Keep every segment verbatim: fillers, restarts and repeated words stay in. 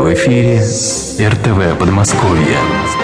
В эфире эр тэ вэ Подмосковье.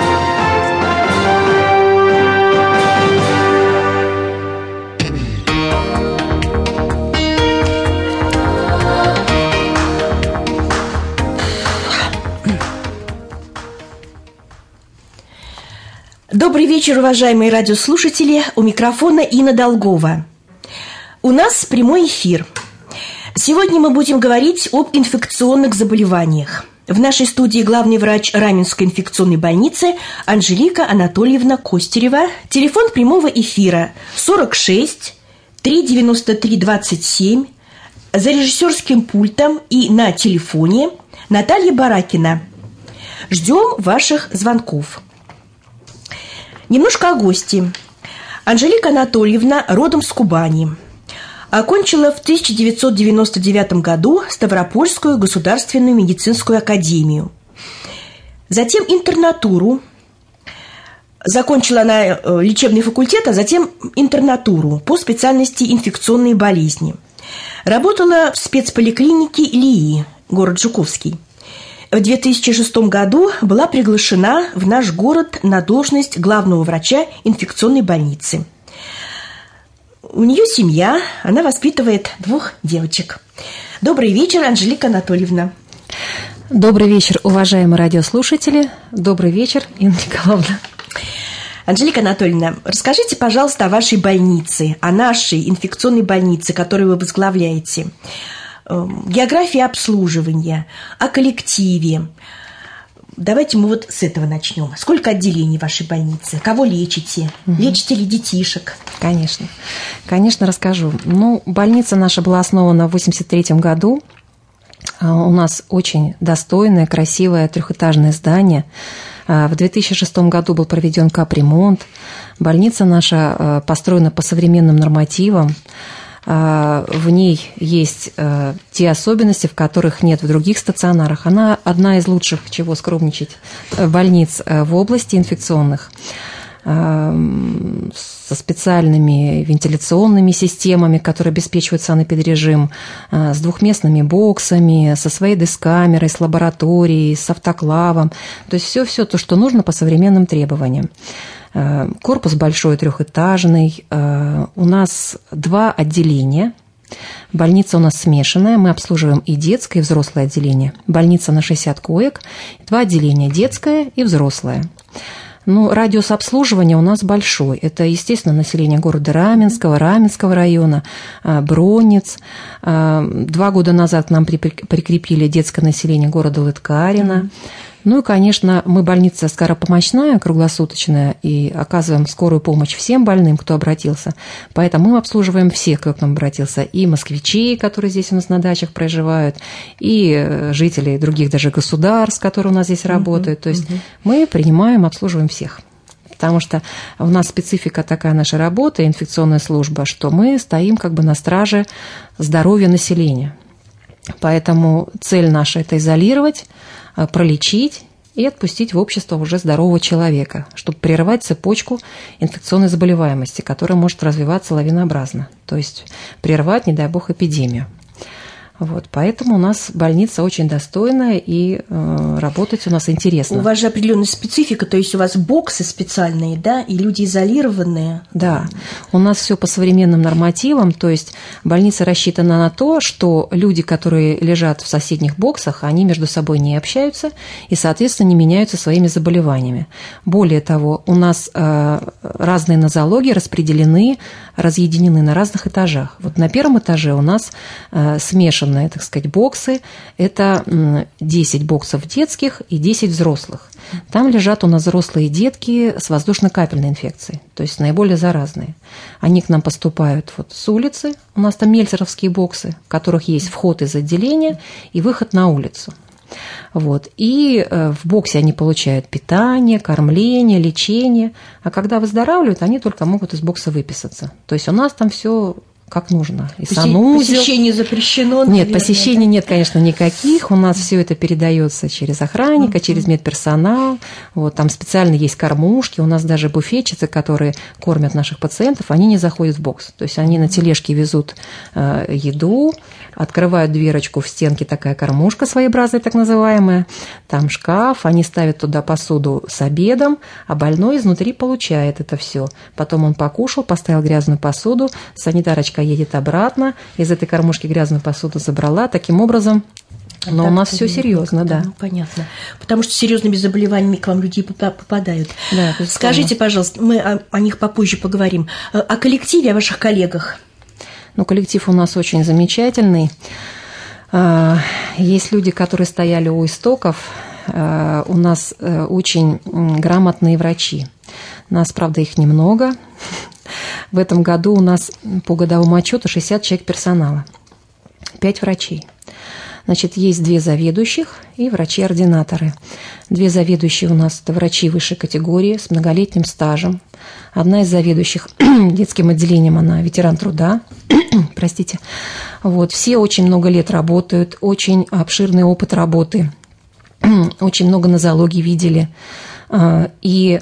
Добрый вечер, уважаемые радиослушатели. У микрофона Инна Долгова. У нас прямой эфир. Сегодня мы будем говорить об инфекционных заболеваниях. В нашей студии главный врач Раменской инфекционной больницы Анжелика Анатольевна Костерева. Телефон прямого эфира сорок шесть триста девяносто три двадцать семь. За режиссерским пультом и на телефоне Наталья Баракина. Ждем ваших звонков. Немножко о гости. Анжелика Анатольевна родом с Кубани. Окончила в тысяча девятьсот девяносто девятом году Ставропольскую государственную медицинскую академию. Затем интернатуру. Закончила она лечебный факультет, а затем интернатуру по специальности инфекционные болезни. Работала в спецполиклинике ЛИИ, город Жуковский. В две тысячи шестом году была приглашена в наш город на должность главного врача инфекционной больницы. У нее семья, она воспитывает двух девочек. Добрый вечер, Анжелика Анатольевна. Добрый вечер, уважаемые радиослушатели. Добрый вечер, Инна Николаевна. Анжелика Анатольевна, расскажите, пожалуйста, о вашей больнице, о нашей инфекционной больнице, которую вы возглавляете. География обслуживания, о коллективе. Давайте мы вот с этого начнем. Сколько отделений в вашей больнице? Кого лечите? Угу. Лечите ли детишек? Конечно. Конечно, расскажу. Ну, больница наша была основана в восемьдесят третьем году. У нас очень достойное, красивое трехэтажное здание. В две тысячи шестом году был проведен капремонт. Больница наша построена по современным нормативам. В ней есть те особенности, в которых нет в других стационарах. Она одна из лучших, чего скромничать, больниц в области инфекционных, со специальными вентиляционными системами, которые обеспечивают санэпидрежим, с двухместными боксами, со своей дескамерой, с лабораторией, с автоклавом. То есть все-все то, что нужно по современным требованиям. Корпус большой, трехэтажный. У нас два отделения. Больница у нас смешанная. Мы обслуживаем и детское, и взрослое отделение. Больница на шестьдесят коек. Два отделения, детское и взрослое. Ну, радиус обслуживания у нас большой. Это, естественно, население города Раменского, Раменского района, Бронниц. Два года назад к нам прикрепили детское население города Лыткарино. Ну и, конечно, мы больница скоропомощная, круглосуточная, и оказываем скорую помощь всем больным, кто обратился. Поэтому мы обслуживаем всех, кто к нам обратился. И москвичей, которые здесь у нас на дачах проживают, и жителей других даже государств, которые у нас здесь работают. То есть мы принимаем, обслуживаем всех. Потому что у нас специфика такая наша работа, инфекционная служба, что мы стоим как бы на страже здоровья населения. Поэтому цель наша – это изолировать, пролечить и отпустить в общество уже здорового человека, чтобы прервать цепочку инфекционной заболеваемости, которая может развиваться лавинообразно, то есть прервать, не дай бог, эпидемию. Вот, поэтому у нас больница очень достойная, и э, работать у нас интересно. У вас же определенная специфика, то есть у вас боксы специальные, да, и люди изолированные. Да, у нас все по современным нормативам, то есть больница рассчитана на то, что люди, которые лежат в соседних боксах, они между собой не общаются и, соответственно, не меняются своими заболеваниями. Более того, у нас э, разные нозологии распределены, разъединены на разных этажах. Вот на первом этаже у нас э, смешаны, так сказать, боксы. Это десять боксов детских и десять взрослых. Там лежат у нас взрослые детки с воздушно-капельной инфекцией, то есть наиболее заразные. Они к нам поступают вот с улицы. У нас там мельцеровские боксы, в которых есть вход из отделения и выход на улицу. Вот. И в боксе они получают питание, кормление, лечение. А когда выздоравливают, они только могут из бокса выписаться. То есть у нас там все как нужно. И санузел. Посещение запрещено? Нет, наверное, посещений да? нет, конечно, никаких. У нас все это передается через охранника, uh-huh. через медперсонал. Вот, там специально есть кормушки. У нас даже буфетчицы, которые кормят наших пациентов, они не заходят в бокс. То есть они на тележке везут э, еду, открывают дверочку в стенке, такая кормушка своеобразная, так называемая. Там шкаф, они ставят туда посуду с обедом, а больной изнутри получает это все. Потом он покушал, поставил грязную посуду, санитарочка едет обратно, из этой кормушки грязную посуду забрала. Таким образом, но так, у нас все серьезно, да. Ну, понятно. Потому что с серьезными заболеваниями к вам люди попадают. Да, скажите, пожалуйста, мы о, о них попозже поговорим. О коллективе, о ваших коллегах. Ну, коллектив у нас очень замечательный. Есть люди, которые стояли у истоков. У нас очень грамотные врачи. Нас, правда, их немного. В этом году у нас по годовому отчету шестьдесят человек персонала, пять врачей. Значит, есть две заведующих и врачи-ординаторы. Две заведующие у нас – это врачи высшей категории с многолетним стажем. Одна из заведующих детским отделением, она ветеран труда. Простите. Вот. Все очень много лет работают, очень обширный опыт работы. Очень много нозологий видели. И,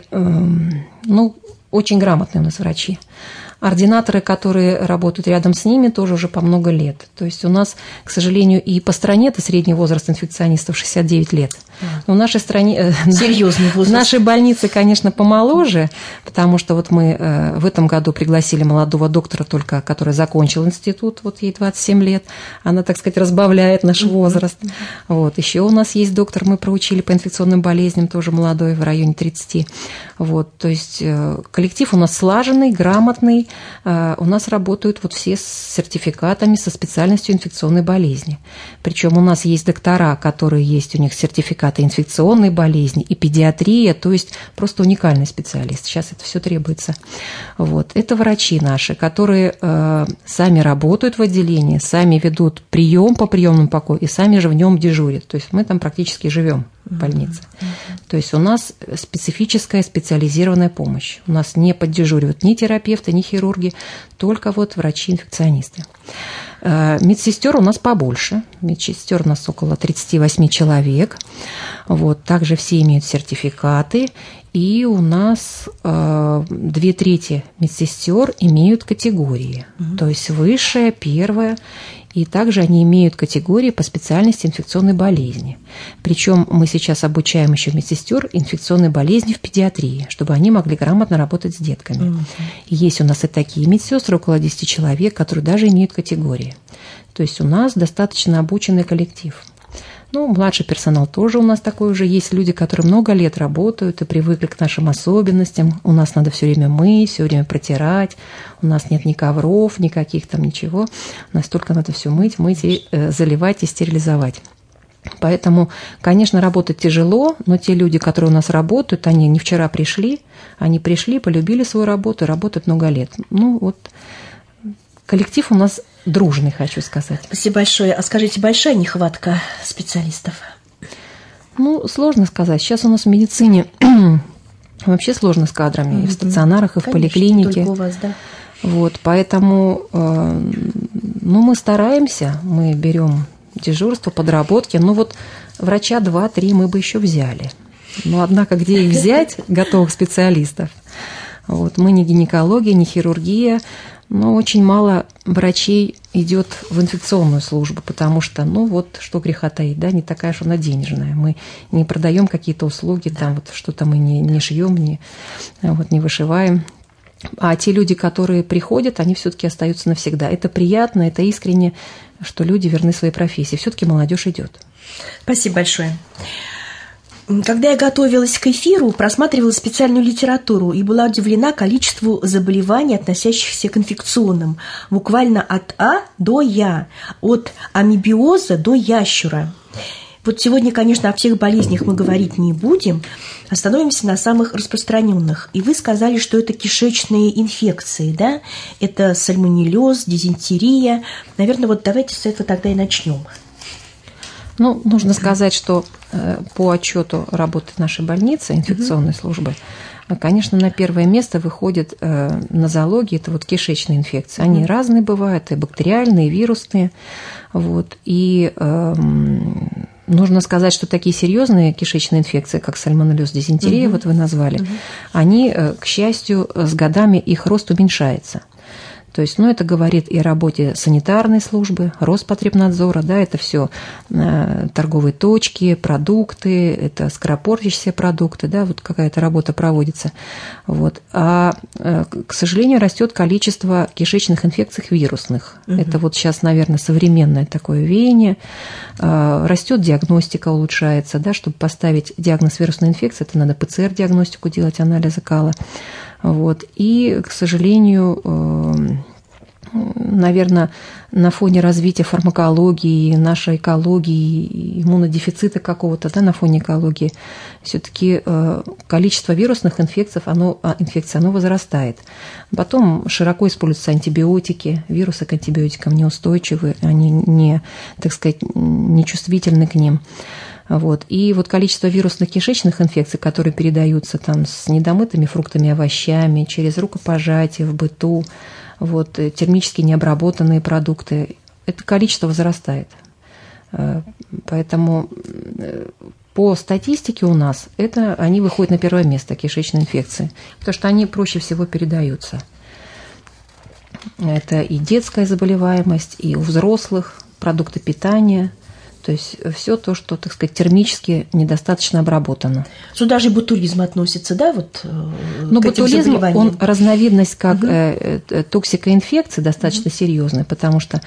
ну, очень грамотные у нас врачи. Ординаторы, которые работают рядом с ними, тоже уже по много лет. То есть у нас, к сожалению, и по стране это средний возраст инфекционистов шестьдесят девять лет. Но в нашей стране... Серьезный возраст. В нашей больнице, конечно, помоложе, потому что вот мы в этом году пригласили молодого доктора, только который закончил институт, вот ей двадцать семь лет. Она, так сказать, разбавляет наш возраст. Вот. Еще у нас есть доктор, мы проучили по инфекционным болезням, тоже молодой, в районе тридцати. Вот. То есть коллектив у нас слаженный, грамотный. У нас работают вот все с сертификатами, со специальностью инфекционной болезни. Причем у нас есть доктора, которые есть, у них сертификаты инфекционной болезни и педиатрия, то есть просто уникальный специалист. Сейчас это все требуется. Вот. Это врачи наши, которые э, сами работают в отделении, сами ведут прием по приемному покою и сами же в нем дежурят. То есть мы там практически живем в больнице. То есть у нас специфическая специализированная помощь. У нас не поддежуривают ни терапевты, ни хирурги, только вот врачи-инфекционисты. Медсестер у нас побольше. Медсестер у нас около тридцать восемь человек. Вот. Также все имеют сертификаты. И у нас э, две трети медсестер имеют категории. Mm-hmm. То есть высшая, первая. И также они имеют категории по специальности инфекционной болезни. Причем мы сейчас обучаем еще медсестер инфекционной болезни в педиатрии, чтобы они могли грамотно работать с детками. Mm-hmm. И есть у нас и такие медсестры, около десяти человек, которые даже имеют категории. То есть у нас достаточно обученный коллектив. Ну, младший персонал тоже у нас такой уже. Есть люди, которые много лет работают и привыкли к нашим особенностям. У нас надо все время мыть, все время протирать. У нас нет ни ковров, никаких там ничего. У нас только надо все мыть, мыть и э, заливать и стерилизовать. Поэтому, конечно, работать тяжело, но те люди, которые у нас работают, они не вчера пришли, они пришли, полюбили свою работу и работают много лет. Ну, вот коллектив у нас дружный, хочу сказать. Спасибо большое. А скажите, большая нехватка специалистов? Ну, сложно сказать. Сейчас у нас в медицине вообще сложно с кадрами, mm-hmm. и в стационарах, и в Конечно, поликлинике. Только у вас, да. Вот, поэтому э, ну, мы стараемся, мы берем дежурство, подработки. Ну, вот врача два-три мы бы еще взяли. Но, однако, где их взять, готовых специалистов? Вот, мы не гинекология, не хирургия. Но очень мало врачей идет в инфекционную службу, потому что, ну вот, что греха таить, да, не такая уж она денежная. Мы не продаем какие-то услуги, там вот что-то мы не, не шьем, не, вот, не вышиваем. А те люди, которые приходят, они все-таки остаются навсегда. Это приятно, это искренне, что люди верны своей профессии. Все-таки молодежь идет. Спасибо большое. Когда я готовилась к эфиру, просматривала специальную литературу и была удивлена количеству заболеваний, относящихся к инфекционным, буквально от А до Я, от амебиоза до ящура. Вот сегодня, конечно, о всех болезнях мы говорить не будем, остановимся на самых распространенных. И вы сказали, что это кишечные инфекции, да? Это сальмонеллез, дизентерия. Наверное, вот давайте с этого тогда и начнем. Ну, нужно сказать, что по отчету работы нашей больницы, инфекционной службы, конечно, на первое место выходит э, нозология, это вот кишечные инфекции. Они mm-hmm. разные бывают, и бактериальные, и вирусные. Вот. И э, нужно сказать, что такие серьезные кишечные инфекции, как сальмонеллез, дизентерия, mm-hmm. вот вы назвали, mm-hmm. они, к счастью, с годами их рост уменьшается. То есть, ну, это говорит и о работе санитарной службы, Роспотребнадзора, да, это все э, торговые точки, продукты, это скоропортящиеся продукты, да, вот какая-то работа проводится. Вот. А, э, к сожалению, растет количество кишечных инфекций вирусных. Угу. Это вот сейчас, наверное, современное такое веяние. Э, растет диагностика, улучшается, да, чтобы поставить диагноз вирусной инфекции, это надо ПЦР-диагностику делать, анализы кала. Вот. И, к сожалению, наверное, на фоне развития фармакологии, нашей экологии, иммунодефицита какого-то, да, на фоне экологии, все-таки количество вирусных инфекций, оно, инфекций, оно возрастает. Потом широко используются антибиотики, вирусы к антибиотикам неустойчивы, они не, так сказать, не чувствительны к ним. Вот. И вот количество вирусных кишечных инфекций, которые передаются там с недомытыми фруктами, овощами, через рукопожатие в быту, вот, термически необработанные продукты, это количество возрастает. Поэтому по статистике у нас это, они выходят на первое место, кишечные инфекции, потому что они проще всего передаются. Это и детская заболеваемость, и у взрослых, продукты питания. То есть все то, что, так сказать, термически недостаточно обработано. Сюда же ботулизм относится, да, вот ну, к этим заболеваниям? Он разновидность как угу. э, э, токсикоинфекции достаточно угу. серьезная, потому что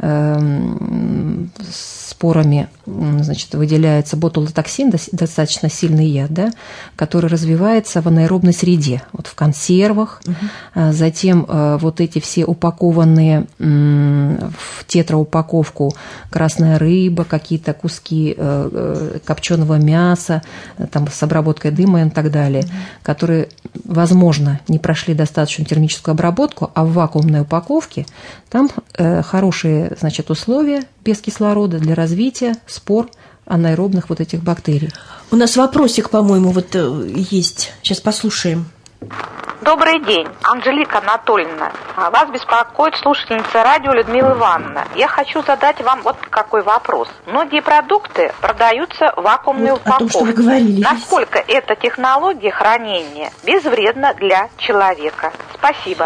э, спорами, значит, выделяется ботулотоксин, достаточно сильный яд, да, который развивается в анаэробной среде, вот в консервах, угу. затем э, вот эти все упакованные э, в тетраупаковку красная рыба, какие какие-то куски копченого мяса, там, с обработкой дыма и так далее, mm-hmm. которые, возможно, не прошли достаточную термическую обработку, а в вакуумной упаковке там хорошие, значит, условия без кислорода для развития спор анаэробных вот этих бактерий. У нас вопросик, по-моему, вот есть. Сейчас послушаем. Добрый день, Анжелика Анатольевна. Вас беспокоит слушательница радио Людмила Ивановна. Я хочу задать вам вот какой вопрос. Многие продукты продаются в вакуумной вот упаковке. О том, что вы говорили. Насколько эта технология хранения безвредна для человека? Спасибо.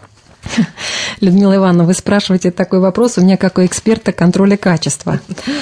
Людмила Ивановна, вы спрашиваете такой вопрос у меня как у эксперта контроля качества.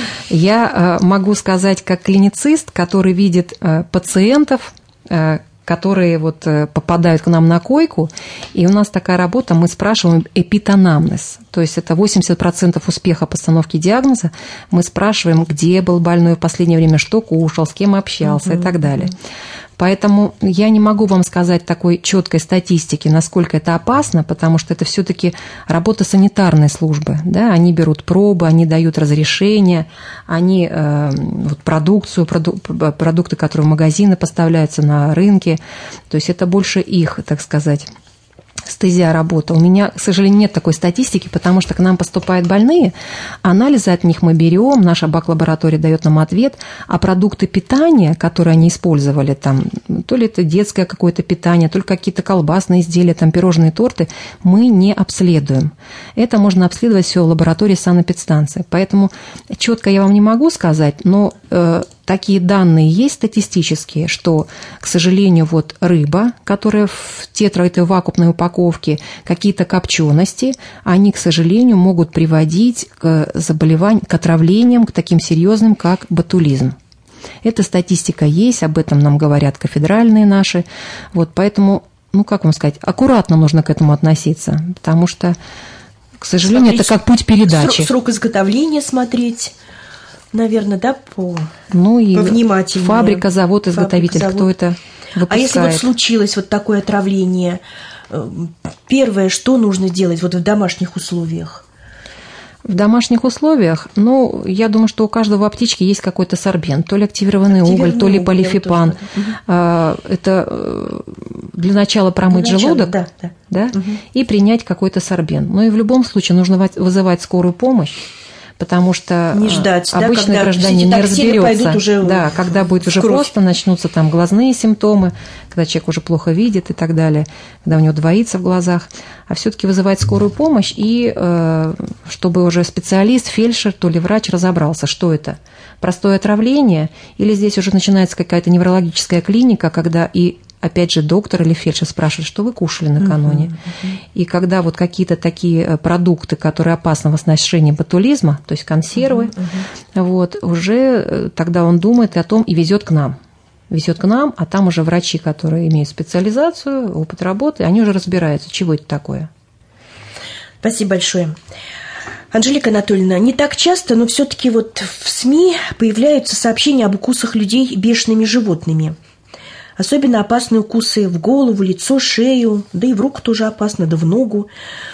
Я могу сказать как клиницист, который видит пациентов, которые вот попадают к нам на койку, и у нас такая работа, мы спрашиваем эпитанамнез, то есть это восемьдесят процентов успеха постановки диагноза, мы спрашиваем, где был больной в последнее время, что кушал, с кем общался mm-hmm. и так далее. Поэтому я не могу вам сказать такой четкой статистики, насколько это опасно, потому что это все-таки работа санитарной службы. Да? Они берут пробы, они дают разрешения, они э, вот продукцию, проду, продукты, которые в магазины поставляются на рынке, то есть это больше их, так сказать, стезя работа. У меня, к сожалению, нет такой статистики, потому что к нам поступают больные, анализы от них мы берем, наша бак-лаборатория дает нам ответ, а продукты питания, которые они использовали, там, то ли это детское какое-то питание, то ли какие-то колбасные изделия, там, пирожные, торты, мы не обследуем. Это можно обследовать все в лаборатории санэпидстанции. Поэтому четко я вам не могу сказать, но э, такие данные есть статистические, что, к сожалению, вот рыба, которая в тетра, этой вакуумной упаковке, какие-то копчености, они, к сожалению, могут приводить к заболеваниям, к отравлениям, к таким серьезным, как ботулизм. Эта статистика есть, об этом нам говорят кафедральные наши. Вот поэтому, ну, как вам сказать, аккуратно нужно к этому относиться, потому что, к сожалению, смотреть, это как путь передачи. Срок, срок изготовления смотреть. Наверное, да, по ну и повнимательнее. Фабрика, завод, изготовитель, Фабрика, завод. Кто это выпускает. А если вот случилось вот такое отравление, первое, что нужно делать вот в домашних условиях? В домашних условиях, ну, я думаю, что у каждого в аптечке есть какой-то сорбент, то ли активированный, активированный уголь, то ли полифипан. Угу. Это для начала промыть для желудок, начала, да, да. Да, угу. и принять какой-то сорбент. Но и в любом случае нужно вызывать скорую помощь, потому что не ждать, обычный да, гражданин не разберется, уже да, когда будет уже кровь. просто, начнутся там глазные симптомы, когда человек уже плохо видит и так далее, когда у него двоится в глазах, а все-таки вызывать скорую помощь, и чтобы уже специалист, фельдшер, то ли врач разобрался, что это, простое отравление, или здесь уже начинается какая-то неврологическая клиника, когда и опять же, доктор или фельдшер спрашивает, что вы кушали накануне. Uh-huh, uh-huh. И когда вот какие-то такие продукты, которые опасны в отношении ботулизма, то есть консервы, uh-huh, uh-huh. Вот, уже тогда он думает о том и везет к нам. Везет к нам, а там уже врачи, которые имеют специализацию, опыт работы, они уже разбираются, чего это такое. Спасибо большое. Анжелика Анатольевна, не так часто, но все-таки вот в СМИ появляются сообщения об укусах людей бешеными животными. Особенно опасны укусы в голову, лицо, шею, да и в руку тоже опасно, да в ногу.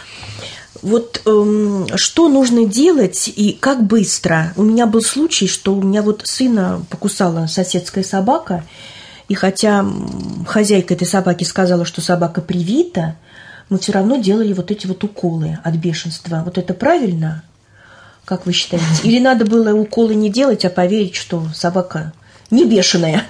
Вот эм, что нужно делать и как быстро? У меня был случай, что у меня вот сына покусала соседская собака, и хотя хозяйка этой собаки сказала, что собака привита, мы все равно делали вот эти вот уколы от бешенства. Вот это правильно? Как вы считаете? Или надо было уколы не делать, а поверить, что собака не бешеная?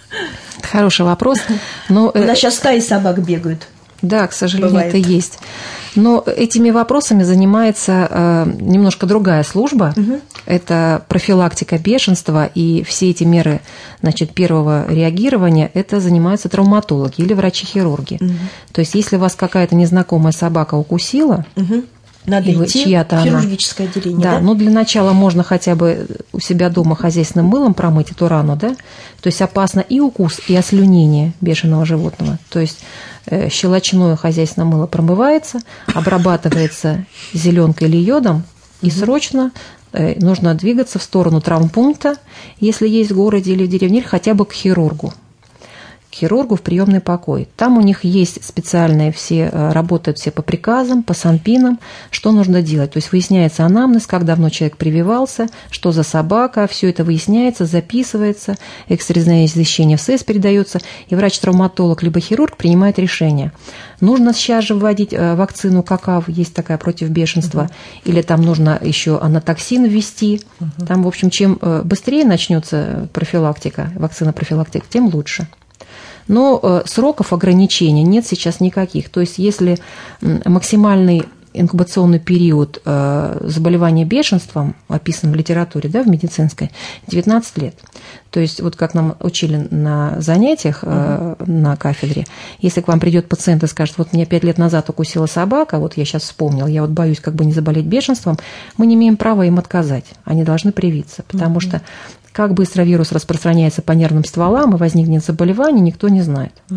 Хороший вопрос. Но, у нас сейчас стаи собак бегают. Да, к сожалению, Бывает. Это есть. Но этими вопросами занимается э, немножко другая служба. Угу. Это профилактика бешенства, и все эти меры, значит, первого реагирования, это занимаются травматологи или врачи-хирурги. Угу. То есть, если вас какая-то незнакомая собака укусила, угу. Надо и идти чья-то в хирургическое она, отделение, да? да? Ну, для начала можно хотя бы у себя дома хозяйственным мылом промыть эту рану, да? То есть опасно и укус, и ослюнение бешеного животного. То есть э, щелочное хозяйственное мыло промывается, обрабатывается зеленкой или йодом, и mm-hmm. срочно э, нужно двигаться в сторону травмпункта, если есть в городе или в деревне, или хотя бы к хирургу. К хирургу в приемный покой. Там у них есть специальные все, работают все по приказам, по санпинам, что нужно делать. То есть выясняется анамнез, как давно человек прививался, что за собака, все это выясняется, записывается, экстренное извещение в СЭС передается, и врач-травматолог либо хирург принимает решение. Нужно сейчас же вводить вакцину КАКАВ, есть такая против бешенства, uh-huh. или там нужно еще анатоксин ввести. Uh-huh. Там, в общем, чем быстрее начнется профилактика, вакцина-профилактика, тем лучше. Но э, сроков ограничения нет сейчас никаких. То есть если максимальный инкубационный период э, заболевания бешенством, описан в литературе, да, в медицинской, девятнадцать лет. То есть вот как нам учили на занятиях э, uh-huh. на кафедре, если к вам придет пациент и скажет, вот меня пять лет назад укусила собака, вот я сейчас вспомнил, я вот боюсь как бы не заболеть бешенством, мы не имеем права им отказать, они должны привиться, потому uh-huh. что как быстро вирус распространяется по нервным стволам и возникнет заболевание, никто не знает. Угу.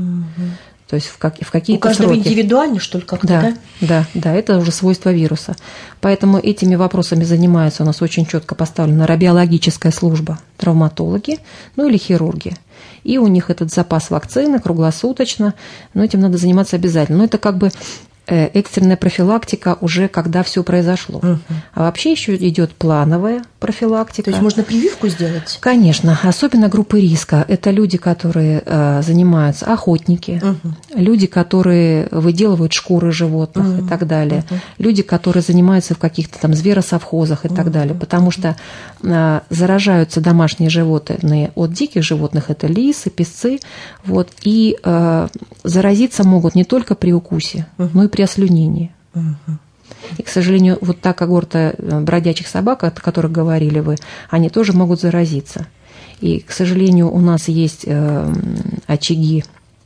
То есть в, как, в какие-то У каждого сроки. индивидуально, что ли, как-то, да, да? Да, да, это уже свойство вируса. Поэтому этими вопросами занимаются у нас очень четко поставлена рабиологическая служба, травматологи, ну или хирурги. И у них этот запас вакцины круглосуточно, но этим надо заниматься обязательно. Но это как бы экстренная профилактика уже когда все произошло. Угу. А вообще еще идет плановая профилактика. То есть можно прививку сделать? Конечно, особенно группы риска. Это люди, которые э, занимаются, охотники, угу. люди, которые выделывают шкуры животных угу. и так далее, угу. люди, которые занимаются в каких-то там зверосовхозах и угу. так далее, потому что э, заражаются домашние животные от диких животных, это лисы, песцы, вот, и э, заразиться могут не только при укусе, угу. но и при ослюнении. Угу. И, к сожалению, вот та когорта бродячих собак, о которых говорили вы, они тоже могут заразиться. И, к сожалению, у нас есть э, очаги,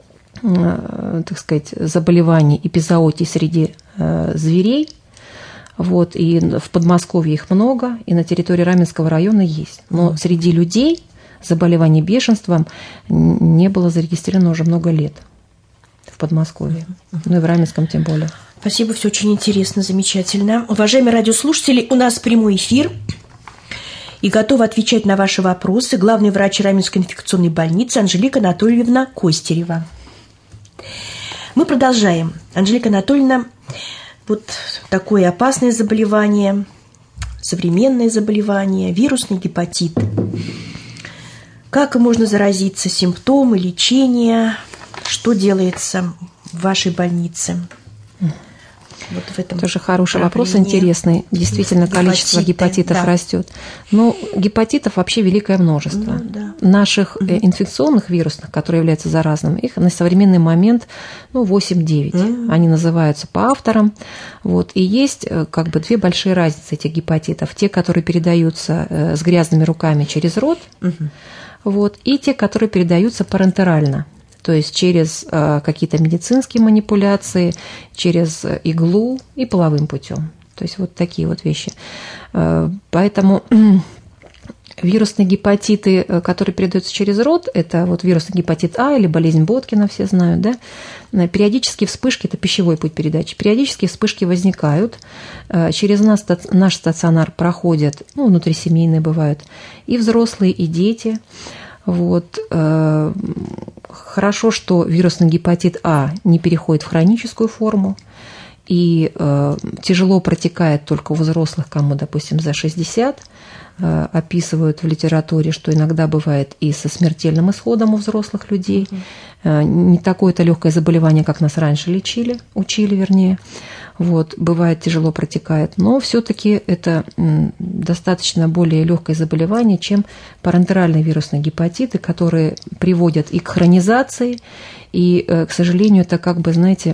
э, так сказать, заболеваний, эпизоотий среди э, зверей. Вот, и в Подмосковье их много, и на территории Раменского района есть. Но среди людей заболеваний бешенством не было зарегистрировано уже много лет в Подмосковье, ну и в Раменском тем более. Спасибо, все очень интересно, замечательно. Уважаемые радиослушатели, у нас прямой эфир, и готова отвечать на ваши вопросы главный врач Раменской инфекционной больницы Анжелика Анатольевна Костерева. Мы продолжаем. Анжелика Анатольевна, вот такое опасное заболевание, современное заболевание, вирусный гепатит. Как можно заразиться, симптомы, лечение, что делается в вашей больнице? Вот в этом тоже хороший вопрос, проблеме. интересный. Действительно, Гепатиты, количество гепатитов да. растет. Но гепатитов вообще великое множество. Ну, да. Наших Угу. инфекционных вирусных, которые являются заразными, их на современный момент ну, восемь-девять. Угу. Они называются по авторам. Вот. И есть как бы две большие разницы этих гепатитов. Те, которые передаются с грязными руками через рот, угу. вот, и те, которые передаются парентерально. То есть через э, какие-то медицинские манипуляции, через иглу и половым путем. То есть вот такие вот вещи. Э, поэтому вирусные гепатиты, которые передаются через рот, это вот вирусный гепатит А или болезнь Боткина, все знают, да? Периодически вспышки, это пищевой путь передачи, периодически вспышки возникают, через нас, наш стационар проходят, ну, внутрисемейные бывают, и взрослые, и дети. Вот. Хорошо, что вирусный гепатит А не переходит в хроническую форму и э, тяжело протекает только у взрослых, кому, допустим, за шестьдесят. Э, описывают в литературе, что иногда бывает и со смертельным исходом у взрослых людей. Э, не такое-то легкое заболевание, как нас раньше лечили, учили, вернее. Вот, бывает тяжело протекает, но все-таки это достаточно более легкое заболевание, чем парентеральные вирусные гепатиты, которые приводят и к хронизации, и, к сожалению, это как бы, знаете,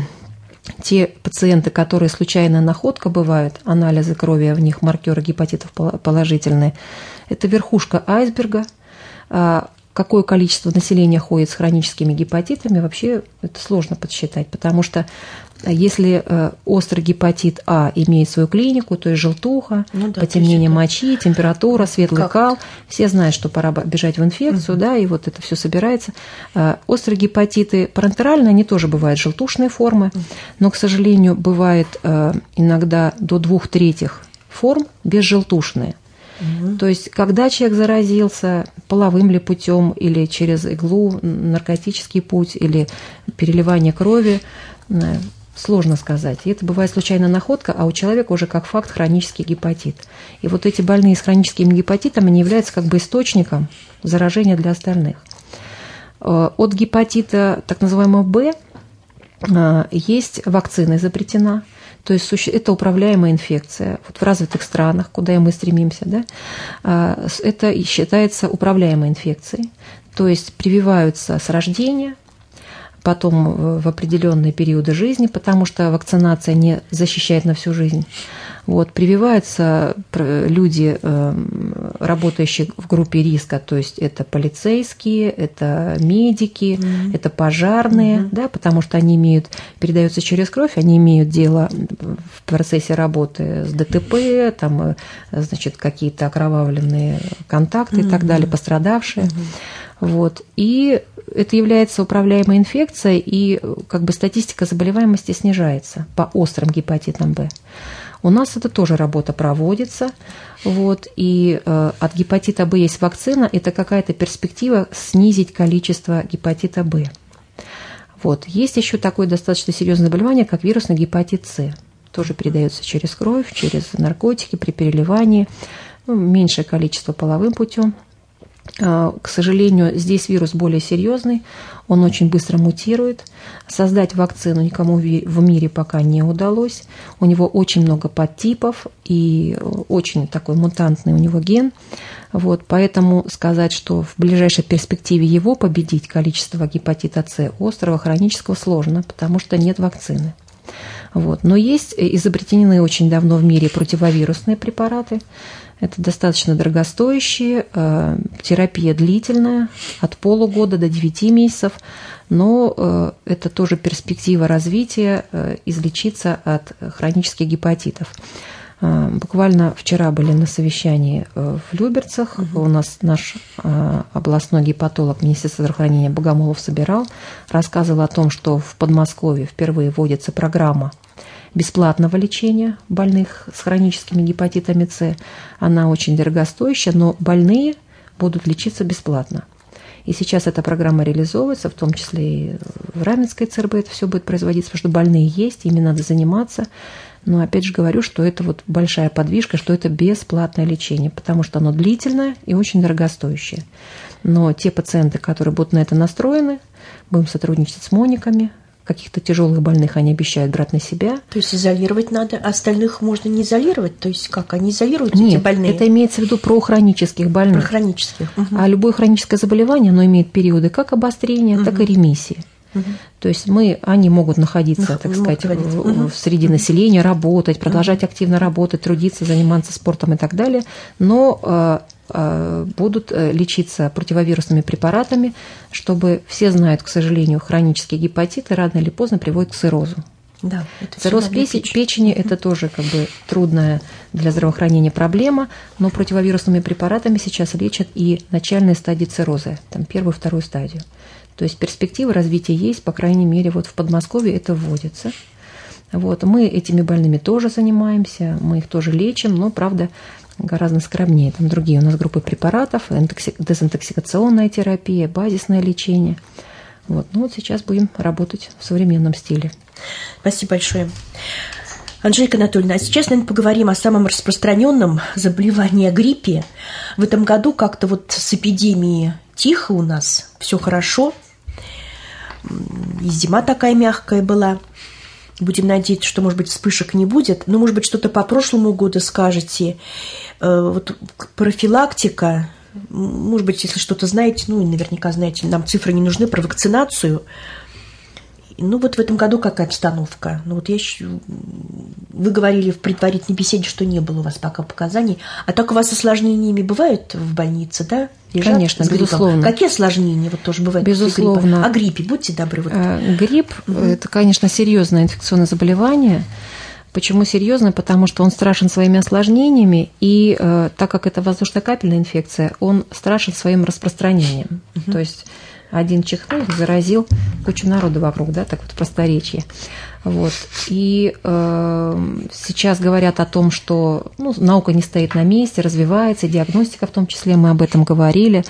те пациенты, которые случайная находка бывают, анализы крови, в них маркеры гепатитов положительные, это верхушка айсберга. Какое количество населения ходит с хроническими гепатитами, вообще это сложно подсчитать, потому что если острый гепатит А имеет свою клинику, то есть желтуха, ну, да, потемнение мочи, температура, светлый как? кал, все знают, что пора бежать в инфекцию, угу. да, и вот это все собирается. Острые гепатиты парентеральные, они тоже бывают желтушные формы, угу. но, к сожалению, бывает иногда до двух третьих форм безжелтушные. Угу. То есть, когда человек заразился половым ли путем или через иглу, наркотический путь или переливание крови, сложно сказать. И это бывает случайная находка, а у человека уже как факт хронический гепатит. И вот эти больные с хроническим гепатитом, они являются как бы источником заражения для остальных. От гепатита так называемого Б есть вакцина изобретена. То есть это управляемая инфекция. Вот в развитых странах, куда и мы стремимся, да, это считается управляемой инфекцией. То есть прививаются с рождения, потом в определенные периоды жизни, потому что вакцинация не защищает на всю жизнь. Вот, прививаются люди, работающие в группе риска, то есть это полицейские, это медики, mm-hmm. это пожарные, mm-hmm. да, потому что они имеют, передаются через кровь, они имеют дело в процессе работы с ДТП, там, значит, какие-то окровавленные контакты mm-hmm. и так далее, пострадавшие. Mm-hmm. Вот, и это является управляемой инфекцией, и как бы статистика заболеваемости снижается по острым гепатитам Б. У нас это тоже работа проводится, вот, и э, от гепатита Б есть вакцина, это какая-то перспектива снизить количество гепатита Б. Вот. Есть еще такое достаточно серьезное заболевание, как вирусный гепатит С. Тоже передается через кровь, через наркотики, при переливании, ну, меньшее количество половым путем. К сожалению, здесь вирус более серьезный, он очень быстро мутирует. Создать вакцину никому в мире пока не удалось. У него очень много подтипов и очень такой мутантный у него ген. Вот, поэтому сказать, что в ближайшей перспективе его победить, количество гепатита С острого, хронического, сложно, потому что нет вакцины. Вот. Но есть изобретены очень давно в мире противовирусные препараты. Это достаточно дорогостоящие, э, терапия длительная, от полугода до девяти месяцев, но э, это тоже перспектива развития, э, излечиться от хронических гепатитов. Э, буквально вчера были на совещании э, в Люберцах, угу. у нас наш э, областной гепатолог Министерства здравоохранения Богомолов собирал, рассказывал о том, что в Подмосковье впервые вводится программа бесплатного лечения больных с хроническими гепатитами С. Она очень дорогостоящая, но больные будут лечиться бесплатно. И сейчас эта программа реализовывается, в том числе и в Раменской ЦРБ это все будет производиться, потому что больные есть, ими надо заниматься. Но опять же говорю, что это вот большая подвижка, что это бесплатное лечение, потому что оно длительное и очень дорогостоящее. Но те пациенты, которые будут на это настроены, будем сотрудничать с Мониками, каких-то тяжелых больных они обещают брать на себя. То есть изолировать надо, а остальных можно не изолировать? То есть как, они изолируют Нет, эти больные? это имеется в виду про хронических больных. Про хронических. Угу. А любое хроническое заболевание, оно имеет периоды как обострения, угу. так и ремиссии. Угу. То есть мы, они могут находиться, ну, так сказать, в, угу. среди населения, работать, продолжать угу. активно работать, трудиться, заниматься спортом и так далее, но э, э, будут лечиться противовирусными препаратами, чтобы все знают, к сожалению, хронические гепатиты рано или поздно приводят к циррозу. Да, цирроз печени, печени – это тоже как бы трудная для здравоохранения проблема, но противовирусными препаратами сейчас лечат и начальные стадии цирроза, там первую, вторую стадию. То есть перспективы развития есть, по крайней мере, вот в Подмосковье это вводится. Вот. Мы этими больными тоже занимаемся, мы их тоже лечим, но, правда, гораздо скромнее. Там другие у нас группы препаратов, дезинтоксикационная терапия, базисное лечение. Вот. Ну вот сейчас будем работать в современном стиле. Спасибо большое. Анжелика Анатольевна, а сейчас, наверное, поговорим о самом распространенном заболевании, о гриппе. В этом году как-то вот с эпидемией тихо у нас, все хорошо. И зима такая мягкая была. Будем надеяться, что, может быть, вспышек не будет. Но, может быть, что-то по прошлому году скажете. Вот профилактика, может быть, если что-то знаете, ну, наверняка знаете, нам цифры не нужны, про вакцинацию. Ну, вот в этом году какая обстановка? Ну, вот я еще... Вы говорили в предварительной беседе, что не было у вас пока показаний. А так у вас осложнениями бывают в больнице, да? Лежат Конечно, безусловно. Какие осложнения вот тоже бывают? Безусловно. О гриппе, будьте добры. Вот. Грипп угу. – это, конечно, серьезное инфекционное заболевание. Почему серьезно? Потому что он страшен своими осложнениями, и э, так как это воздушно-капельная инфекция, он страшен своим распространением. Угу. То есть один чихнул, заразил кучу народу вокруг, да, так вот в просторечии. Вот. И э, сейчас говорят о том, что ну, наука не стоит на месте, развивается, диагностика в том числе, мы об этом говорили.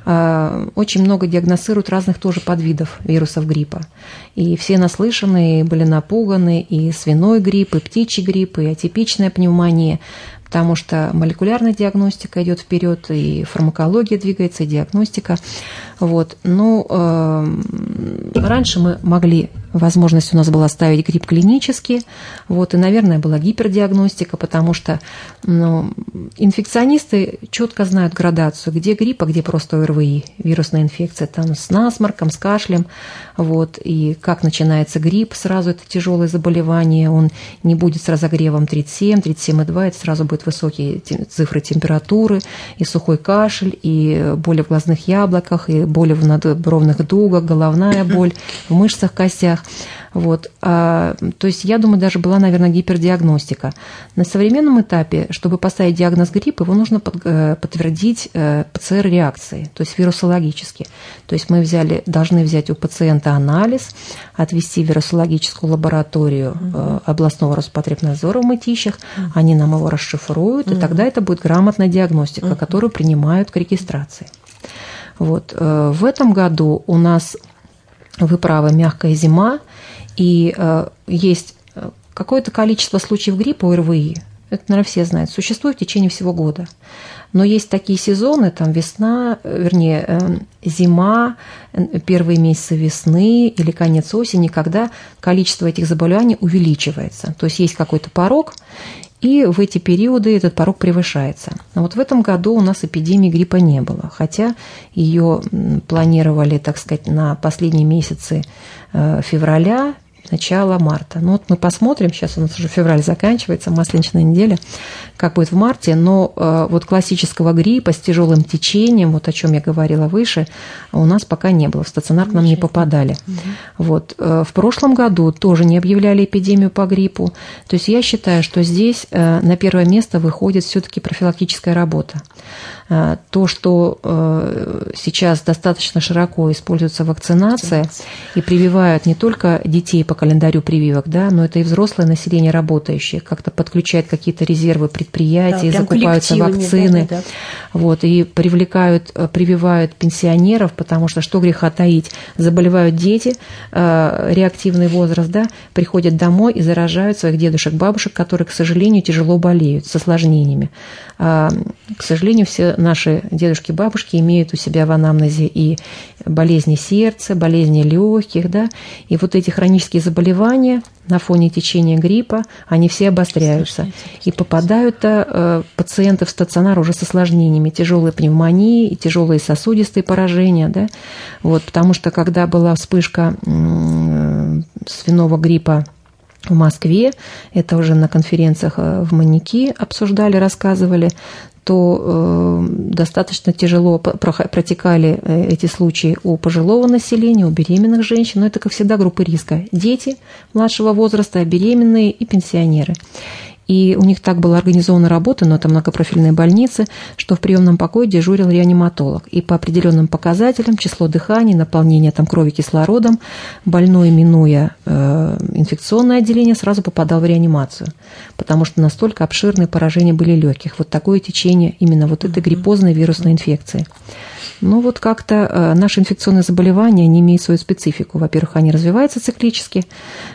Э, очень много диагностируют разных тоже подвидов вирусов гриппа. И все наслышаны, и были напуганы, и свиной грипп, и птичий грипп, и атипичная пневмония. Потому что молекулярная диагностика идет вперед, и фармакология двигается, и диагностика. Вот. Ну, э, раньше мы могли, возможность у нас была ставить грипп клинически, вот, и, наверное, была гипердиагностика, потому что ну, инфекционисты четко знают градацию, где грипп, а где просто ОРВИ, вирусная инфекция, там с насморком, с кашлем, вот, и как начинается грипп, сразу это тяжелое заболевание, он не будет с разогревом тридцать семь, тридцать семь и два, это сразу будет высокие цифры температуры, и сухой кашель, и боли в глазных яблоках, и боли в надбровных дугах, головная боль в мышцах, костях. Вот. А, то есть, я думаю, даже была, наверное, гипердиагностика. На современном этапе, чтобы поставить диагноз гриппа, его нужно под, подтвердить ПЦР-реакцией, то есть вирусологически. То есть мы взяли, должны взять у пациента анализ, отвести в вирусологическую лабораторию угу. областного Роспотребнадзора в Мытищах, угу. они нам его расшифруют, угу. и тогда это будет грамотная диагностика, угу. которую принимают к регистрации. Вот. В этом году у нас, вы правы, мягкая зима, и э, есть какое-то количество случаев гриппа ОРВИ, это, наверное, все знают, существует в течение всего года. Но есть такие сезоны, там весна, вернее, э, зима, первые месяцы весны или конец осени, когда количество этих заболеваний увеличивается. То есть есть какой-то порог, и в эти периоды этот порог превышается. Но вот в этом году у нас эпидемии гриппа не было, хотя ее планировали, так сказать, на последние месяцы февраля, начало марта. Ну вот мы посмотрим, сейчас у нас уже февраль заканчивается, масленичная неделя, как будет в марте, но э, вот классического гриппа с тяжелым течением, вот о чем я говорила выше, у нас пока не было, в стационар к нам не попадали. Угу. Вот, э, в прошлом году тоже не объявляли эпидемию по гриппу, то есть я считаю, что здесь э, на первое место выходит все-таки профилактическая работа. Э, то, что э, сейчас достаточно широко используется вакцинация, и прививают не только детей по по календарю прививок, да, но это и взрослое население работающее, как-то подключает какие-то резервы предприятий, да, закупаются вакцины, да, да. Вот, и привлекают, прививают пенсионеров, потому что, что греха таить, заболевают дети, реактивный возраст, да, приходят домой и заражают своих дедушек, бабушек, которые, к сожалению, тяжело болеют, с осложнениями. К сожалению, все наши дедушки, бабушки имеют у себя в анамнезе и болезни сердца, болезни легких, да, и вот эти хронические заболевания на фоне течения гриппа, они все обостряются. И попадают э, пациенты в стационар уже с осложнениями, тяжелые пневмонии, тяжелые сосудистые поражения, да, вот, потому что когда была вспышка э, свиного гриппа в Москве, это уже на конференциях в Маньяки обсуждали, рассказывали, то э, достаточно тяжело протекали эти случаи у пожилого населения, у беременных женщин, но это, как всегда, группы риска. Дети младшего возраста, беременные и пенсионеры. И у них так была организована работа, но это многопрофильные больницы, что в приемном покое дежурил реаниматолог. И по определенным показателям, число дыханий, наполнение там, крови кислородом, больной, минуя э, инфекционное отделение, сразу попадал в реанимацию, потому что настолько обширные поражения были легких. Вот такое течение именно вот этой гриппозной вирусной инфекции. Ну вот как-то наши инфекционные заболевания, они имеют свою специфику. Во-первых, они развиваются циклически,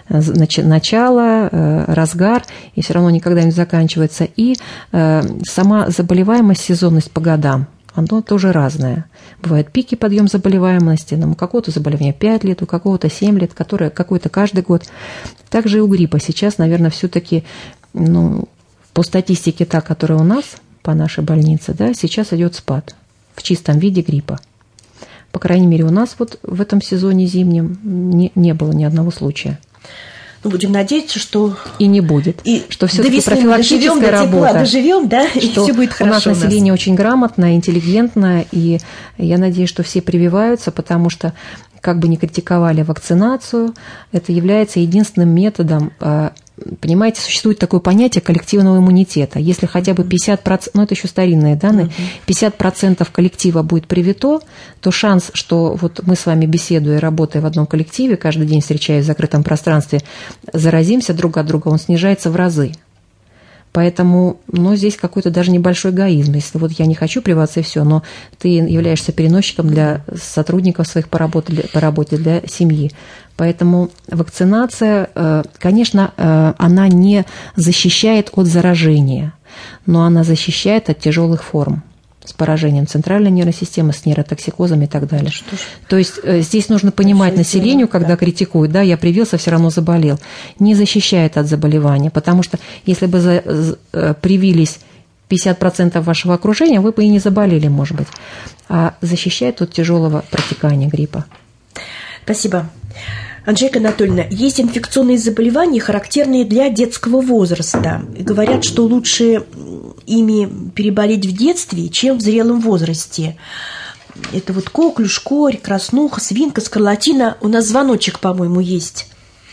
начало, разгар, и все равно никогда не заканчивается. И сама заболеваемость, сезонность по годам, оно тоже разное. Бывают пики, подъем заболеваемости, у какого-то заболевания пять лет, у какого-то семь лет, которое какой-то каждый год. Также и у гриппа. Сейчас, наверное, все-таки, ну, по статистике та, которая у нас, по нашей больнице, да, сейчас идет спад в чистом виде гриппа. По крайней мере, у нас вот в этом сезоне зимнем не, не было ни одного случая. Ну, будем надеяться, что... И не будет. И что все-таки профилактическая доживем, работа. До доживем, да, и все будет хорошо. У нас население очень грамотное, интеллигентное, и я надеюсь, что все прививаются, потому что, как бы ни критиковали вакцинацию, это является единственным методом. Понимаете, существует такое понятие коллективного иммунитета. Если хотя бы пятьдесят процентов, ну это еще старинные данные, пятьдесят процентов коллектива будет привито, то шанс, что вот мы с вами, беседуя, работая в одном коллективе, каждый день встречаясь в закрытом пространстве, заразимся друг от друга, он снижается в разы. Поэтому, ну, здесь какой-то даже небольшой эгоизм. Если вот я не хочу прививаться и все, но ты являешься переносчиком для сотрудников своих по работе, по работе для семьи. Поэтому вакцинация, конечно, она не защищает от заражения, но она защищает от тяжелых форм с поражением центральной нервной системы, с нейротоксикозом и так далее. Что ж, то есть здесь нужно понимать населению, когда да. критикуют, да, я привился, все равно заболел. Не защищает от заболевания, потому что если бы за, привились пятьдесят процентов вашего окружения, вы бы и не заболели, может быть. А защищает от тяжелого протекания гриппа. Спасибо. Анжелика Анатольевна, есть инфекционные заболевания, характерные для детского возраста. Говорят, что лучше ими переболеть в детстве, чем в зрелом возрасте. Это вот коклюш, корь, краснуха, свинка, скарлатина. У нас звоночек, по-моему, есть.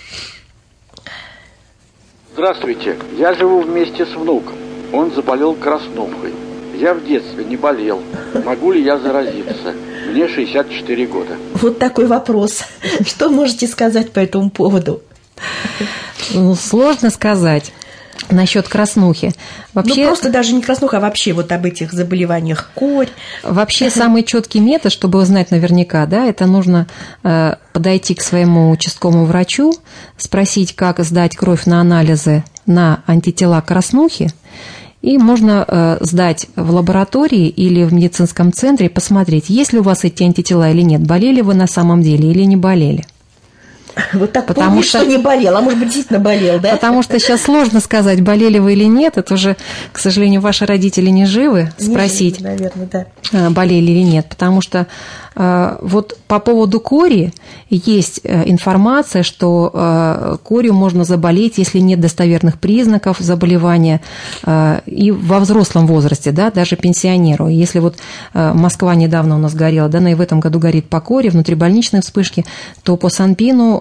Здравствуйте. Я живу вместе с внуком. Он заболел краснухой. Я в детстве не болел. Могу ли я заразиться? Мне шестьдесят четыре года. Вот такой вопрос. Что можете сказать по этому поводу? Ну, сложно сказать насчет краснухи. Вообще, ну, просто даже не краснуха, а вообще вот об этих заболеваниях корь. Вообще, самый четкий метод, чтобы узнать наверняка, да, это нужно э, подойти к своему участковому врачу, спросить, как сдать кровь на анализы на антитела к краснухе. И можно э, сдать в лаборатории или в медицинском центре, посмотреть, есть ли у вас эти антитела или нет, болели вы на самом деле или не болели. Вот так потому помнишь, что... что не болел, а может быть, действительно болел, да? Потому что сейчас сложно сказать, болели вы или нет. Это уже, к сожалению, ваши родители не живы. Не спросить, живы, наверное, да. болели или нет. Потому что вот по поводу кори есть информация, что корью можно заболеть, если нет достоверных признаков заболевания и во взрослом возрасте, да, даже пенсионеру. Если вот Москва недавно у нас горела, да, и в этом году горит по коре, внутрибольничные вспышки, то по Санпину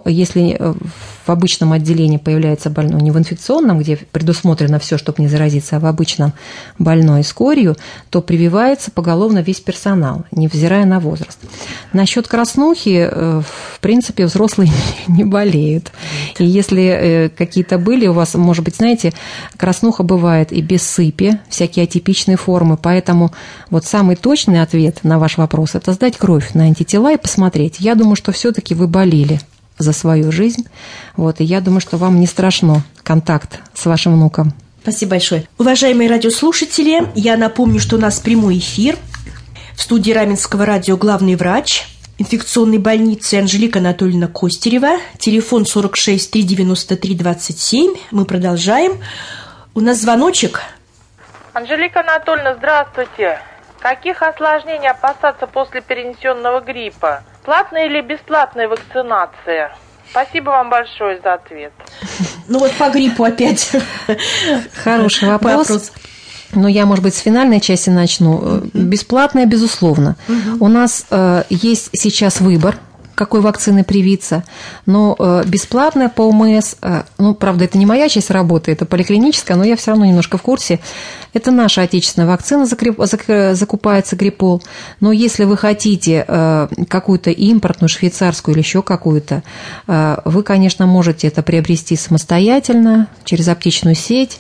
если в обычном отделении появляется больной, не в инфекционном, где предусмотрено все, чтобы не заразиться, а в обычном больной с корью, то прививается поголовно весь персонал, невзирая на возраст. Насчет краснухи, в принципе, взрослые не болеют. И если какие-то были у вас, может быть, знаете, краснуха бывает и без сыпи, всякие атипичные формы, поэтому вот самый точный ответ на ваш вопрос – это сдать кровь на антитела и посмотреть. Я думаю, что все-таки вы болели за свою жизнь. Вот, и я думаю, что вам не страшно контакт с вашим внуком. Спасибо большое. Уважаемые радиослушатели, я напомню, что у нас прямой эфир. В студии Раменского радио главный врач инфекционной больницы Анжелика Анатольевна Костерева. Телефон сорок шесть триста девяносто три двадцать семь. Мы продолжаем. У нас звоночек. Анжелика Анатольевна, здравствуйте. Каких осложнений опасаться после перенесенного гриппа? Платная или бесплатная вакцинация? Спасибо вам большое за ответ. Ну вот по гриппу опять. Хороший вопрос. вопрос. Но я, может быть, с финальной части начну. Uh-huh. Бесплатная, безусловно. Uh-huh. У нас э, есть сейчас выбор, какой вакцины привиться, но э, бесплатная по ОМС, э, ну, правда, это не моя часть работы, это поликлиническая, но я все равно немножко в курсе. Это наша отечественная вакцина, закупается Гриппол. Но если вы хотите э, какую-то импортную, швейцарскую или еще какую-то, э, вы, конечно, можете это приобрести самостоятельно, через аптечную сеть,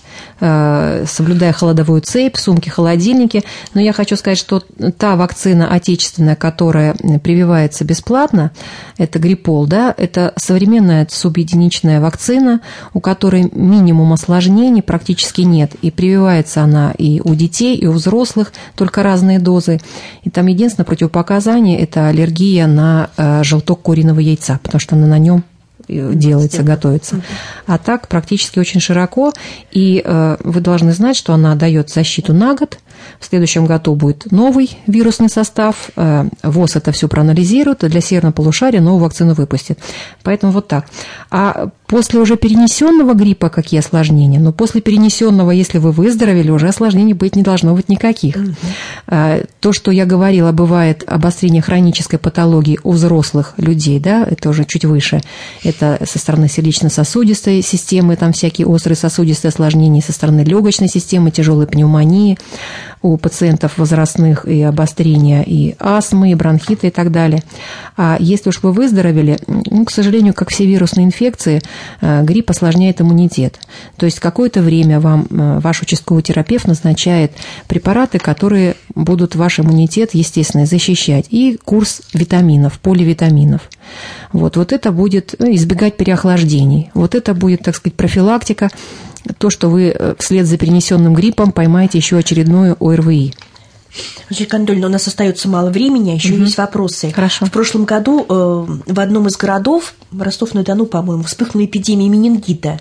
э, соблюдая холодовую цепь, сумки, холодильники. Но я хочу сказать, что та вакцина отечественная, которая прививается бесплатно, это Гриппол, да, это современная субъединичная вакцина, у которой минимум осложнений практически нет, и прививается она и у детей, и у взрослых, только разные дозы. И там единственное противопоказание – это аллергия на желток куриного яйца, потому что она на нем делается, готовится. А так практически очень широко, и э, вы должны знать, что она дает защиту на год. В следующем году будет новый вирусный состав, э, ВОЗ это все проанализирует, и для северного полушария новую вакцину выпустит. Поэтому вот так. А после уже перенесенного гриппа какие осложнения? Ну, после перенесенного, если вы выздоровели, уже осложнений быть не должно быть никаких. Угу. Э, то, что я говорила, бывает обострение хронической патологии у взрослых людей, да, это уже чуть выше. Это со стороны сердечно-сосудистой системы, там всякие острые сосудистые осложнения, со стороны легочной системы, тяжелой пневмонии у пациентов возрастных, и обострения и астмы, и бронхита и так далее. А если уж вы выздоровели, ну, к сожалению, как все вирусные инфекции, грипп осложняет иммунитет. То есть какое-то время вам ваш участковый терапевт назначает препараты, которые будут ваш иммунитет, естественно, защищать, и курс витаминов, поливитаминов. Вот, вот это будет избегать переохлаждений. Вот это будет, так сказать, профилактика, то, что вы вслед за перенесенным гриппом поймаете еще очередную ОРВИ. Анжелика Анатольевна, у нас остается мало времени, а еще угу. есть вопросы. Хорошо. В прошлом году э, в одном из городов, Ростов-на-Дону, по-моему, вспыхнула эпидемия менингита.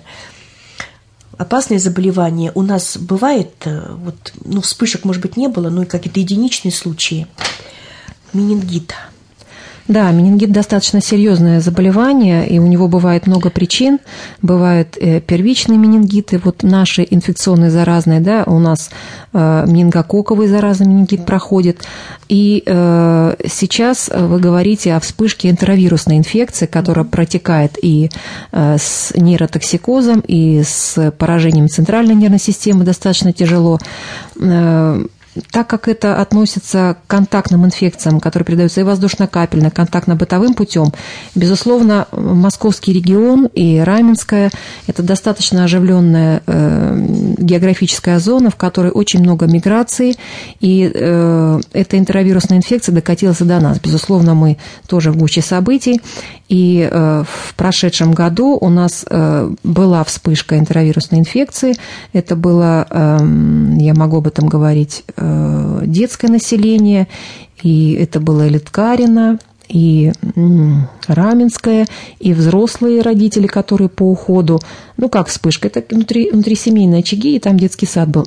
Опасное заболевание. У нас бывает, э, вот, ну, вспышек, может быть, не было, но и какие-то единичные случаи менингита. Да, менингит достаточно серьезное заболевание, и у него бывает много причин. Бывают первичные менингиты, вот наши инфекционные заразные, да, у нас менингококковый заразный менингит проходит. И сейчас вы говорите о вспышке энтеровирусной инфекции, которая протекает и с нейротоксикозом, и с поражением центральной нервной системы достаточно тяжело. Так как это относится к контактным инфекциям, которые передаются и воздушно-капельно, контактно-бытовым путем, безусловно, московский регион и Раменская – это достаточно оживленная э, географическая зона, в которой очень много миграции, и э, эта энтеровирусная инфекция докатилась и до нас. Безусловно, мы тоже в гуще событий, и э, в прошедшем году у нас э, была вспышка энтеровирусной инфекции. Это было, э, я могу об этом говорить, детское население, и это было и Литкарино, и Раменское, и взрослые родители, которые по уходу, ну как вспышка, это внутри, внутрисемейные очаги, и там детский сад был.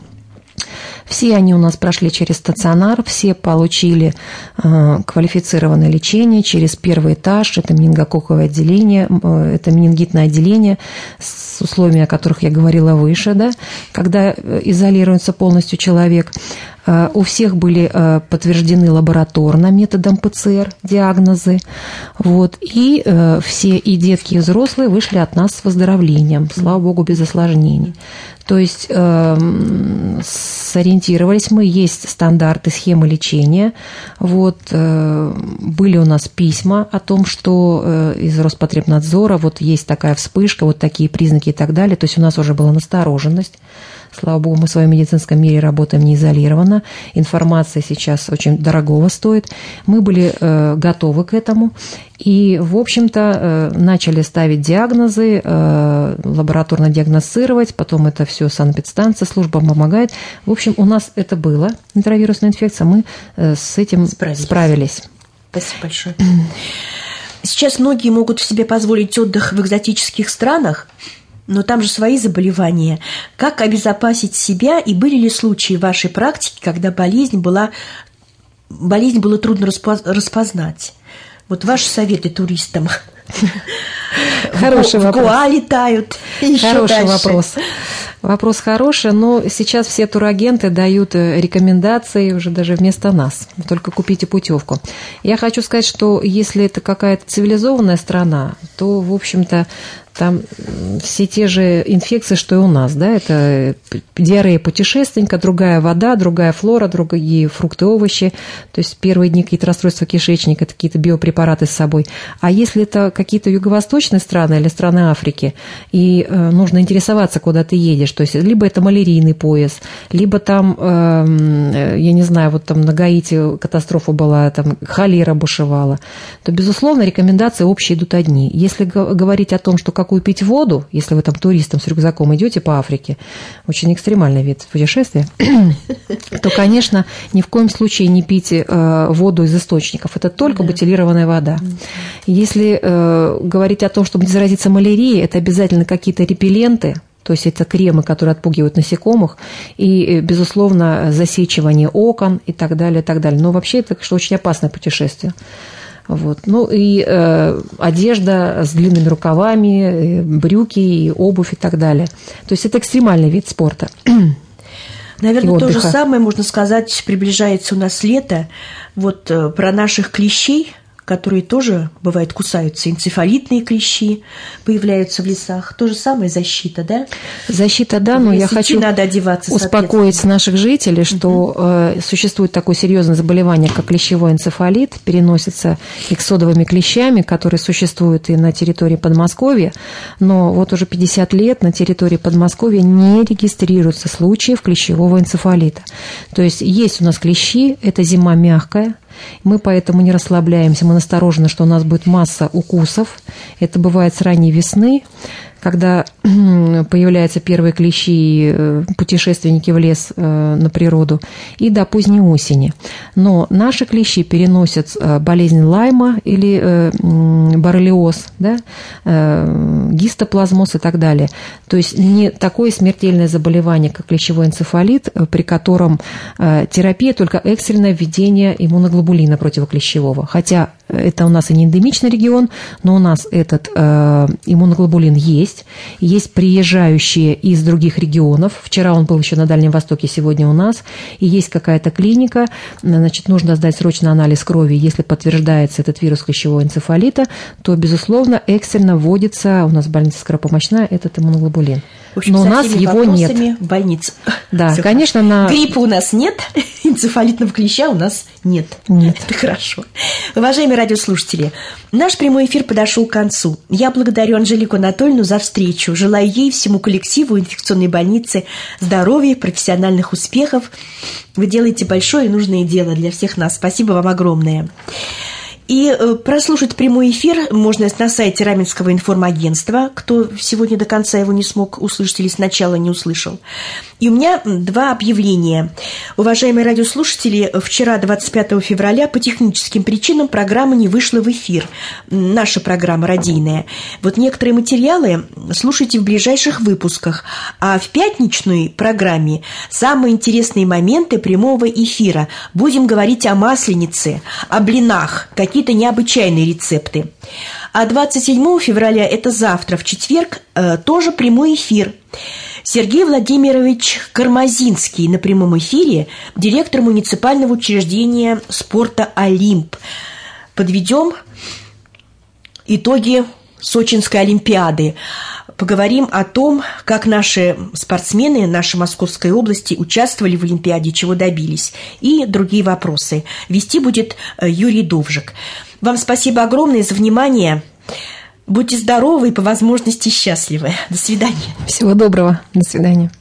Все они у нас прошли через стационар, все получили э, квалифицированное лечение через первый этаж, это менингококковое отделение, э, это менингитное отделение с условиями, о которых я говорила выше, да, когда изолируется полностью человек. У всех были подтверждены лабораторно методом ПЦР диагнозы. Вот. И все, и детки, и взрослые, вышли от нас с выздоровлением, слава богу, без осложнений. То есть э, сориентировались мы, есть стандарты, схемы лечения. Вот, э, были у нас письма о том, что э, из Роспотребнадзора вот есть такая вспышка, вот такие признаки и так далее. То есть у нас уже была настороженность. Слава богу, мы в своем медицинском мире работаем не изолированно. Информация сейчас очень дорогого стоит. Мы были э, готовы к этому. И, в общем-то, э, начали ставить диагнозы, э, лабораторно диагностировать. Потом это все санэпидстанция, служба помогает. В общем, у нас это было, интравирусная инфекция. Мы э, с этим справились. справились. Спасибо большое. Сейчас многие могут себе позволить отдых в экзотических странах, но там же свои заболевания. Как обезопасить себя, и были ли случаи в вашей практике, когда болезнь была, болезнь было трудно распознать? Вот ваши советы туристам. Хороший вопрос. В Гоа летают. Хороший вопрос. Вопрос хороший, но сейчас все турагенты дают рекомендации уже даже вместо нас. Только купите путевку. Я хочу сказать, что если это какая-то цивилизованная страна, то, в общем-то, там все те же инфекции, что и у нас, да, это диарея путешественника, другая вода, другая флора, другие фрукты, овощи, то есть первые дни какие-то расстройства кишечника, это какие-то биопрепараты с собой. А если это какие-то юго-восточные страны или страны Африки, и э, нужно интересоваться, куда ты едешь, то есть либо это малярийный пояс, либо там, э, я не знаю, вот там на Гаити катастрофа была, там холера бушевала, то, безусловно, рекомендации общие идут одни. Если говорить о том, что как какую пить воду, если вы там туристом с рюкзаком идете по Африке, очень экстремальный вид путешествия, то, конечно, ни в коем случае не пейте воду из источников. Это только бутилированная вода. Если говорить о том, чтобы не заразиться малярией, это обязательно какие-то репелленты, то есть это кремы, которые отпугивают насекомых, и, безусловно, засечивание окон и так далее, и так далее. Но вообще это что очень опасное путешествие. Вот. Ну и э, одежда с длинными рукавами, брюки, и обувь и так далее. То есть это экстремальный вид спорта. Наверное, то же самое, можно сказать, приближается у нас лето. Вот э, про наших клещей, которые тоже, бывает, кусаются, энцефалитные клещи появляются в лесах. То же самое защита, да? Защита, да, но я хочу надо одеваться, успокоить наших жителей, что угу. э, существует такое серьезное заболевание, как клещевой энцефалит, переносится иксодовыми клещами, которые существуют и на территории Подмосковья, но вот уже пятьдесят лет на территории Подмосковья не регистрируются случаев клещевого энцефалита. То есть есть у нас клещи, это зима мягкая, мы поэтому не расслабляемся, мы насторожены, что у нас будет масса укусов. Это бывает с ранней весны, когда появляются первые клещи, путешественники в лес, на природу, и до поздней осени. Но наши клещи переносят болезнь Лайма или боррелиоз, да, гистоплазмоз и так далее. То есть не такое смертельное заболевание, как клещевой энцефалит, при котором терапия только экстренное введение иммуноглобулина противоклещевого. Хотя это у нас и не эндемичный регион, но у нас этот иммуноглобулин есть. Есть приезжающие из других регионов. Вчера он был еще на Дальнем Востоке, сегодня у нас. И есть какая-то клиника. Значит, нужно сдать срочно анализ крови. Если подтверждается этот вирус клещевого энцефалита, то, безусловно, экстренно вводится, у нас больница скоропомощная, этот иммуноглобулин. В общем, но у нас его нет. В больнице. Да, Всё конечно, на... Гриппа у нас нет, энцефалитного клеща у нас нет. Нет. Это хорошо. Уважаемые радиослушатели, наш прямой эфир подошел к концу. Я благодарю Анжелику Анатольевну за встречу. Желаю ей, всему коллективу инфекционной больницы здоровья, профессиональных успехов. Вы делаете большое и нужное дело для всех нас. Спасибо вам огромное. И прослушать прямой эфир можно на сайте Раменского информагентства, кто сегодня до конца его не смог услышать или сначала не услышал. И у меня два объявления. Уважаемые радиослушатели, вчера, двадцать пятого февраля, по техническим причинам программа не вышла в эфир. Наша программа радийная. Вот некоторые материалы слушайте в ближайших выпусках. А в пятничной программе самые интересные моменты прямого эфира. Будем говорить о масленице, о блинах, какие-то необычайные рецепты. А двадцать седьмого февраля, это завтра, в четверг, тоже прямой эфир. Сергей Владимирович Кармазинский на прямом эфире, директор муниципального учреждения спорта «Олимп». Подведем итоги Сочинской Олимпиады. Поговорим о том, как наши спортсмены нашей Московской области участвовали в Олимпиаде, чего добились, и другие вопросы. Вести будет Юрий Довжик. Вам спасибо огромное за внимание. Будьте здоровы и по возможности счастливы. До свидания. Всего доброго. До свидания.